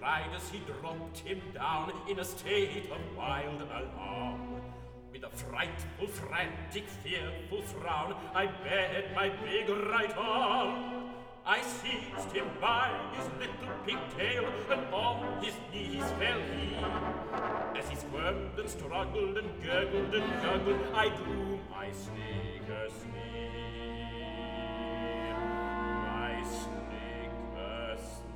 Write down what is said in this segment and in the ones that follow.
cried as he dropped him down in a state of wild alarm. With a frightful, frantic, fearful frown, I bared my big right arm. I seized him by his little pigtail, and on his knees fell he. As he squirmed and struggled and gurgled and gurgled, I drew my sneaker snee. My sneaker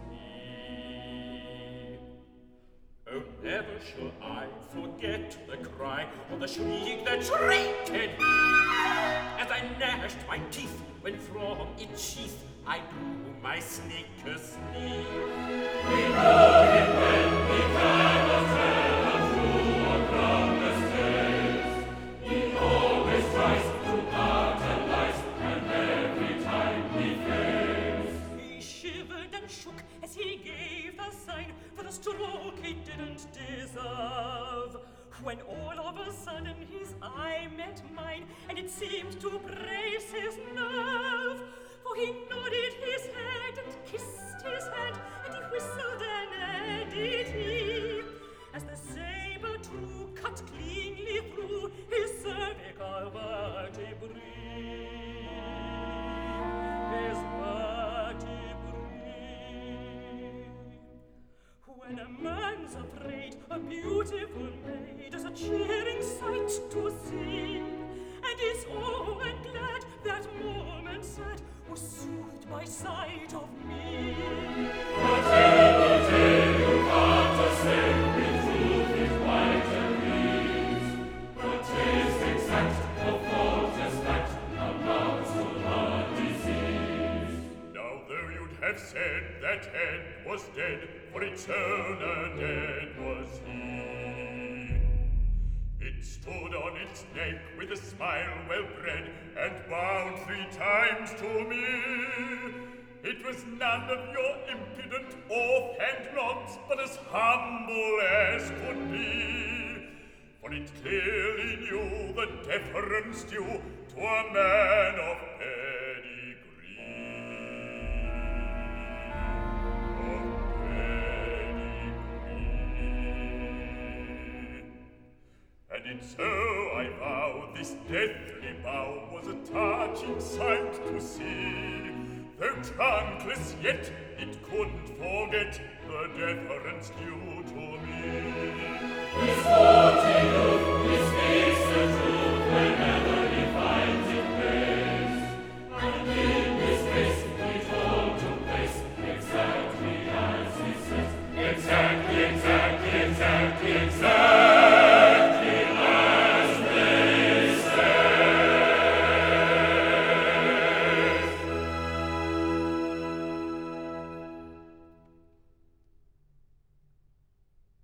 snee. Oh, never shall I forget the cry or the shriek that shrieked me, as I gnashed my teeth when from its sheath I drew my sneaker snee. We know him when he cannot tell a true or groundless tales. He always tries to utilize, and every time he fails. He shivered and shook as he gave the sign for the stroke he didn't deserve. When all of a sudden his eye met mine, and it seemed to brace his nerve. For he nodded his head and kissed his hand, and he whistled and added he, as the sabre too cut cleanly through his cervical vertebrae. His vertebrae. When a man's afraid, a beautiful maid is a cheering sight to see, and is oh and glad that moment sad was soothed by sight of me. Whatever tale you can't assail with truth is white and peace, but 'tis exact, the fault is fact, amounts to heart disease. Now though you'd have said that head was dead, for its owner dead was he. It stood on its neck with a smile well-bred, and bowed 3 times to me. It was none of your impudent offhand nods, but as humble as could be. For it clearly knew the deference due to a man of pedigree. And in so I vow this deathly bow was a touching sight to see. Though trunkless yet, it couldn't forget the deference due to me. His haughty youth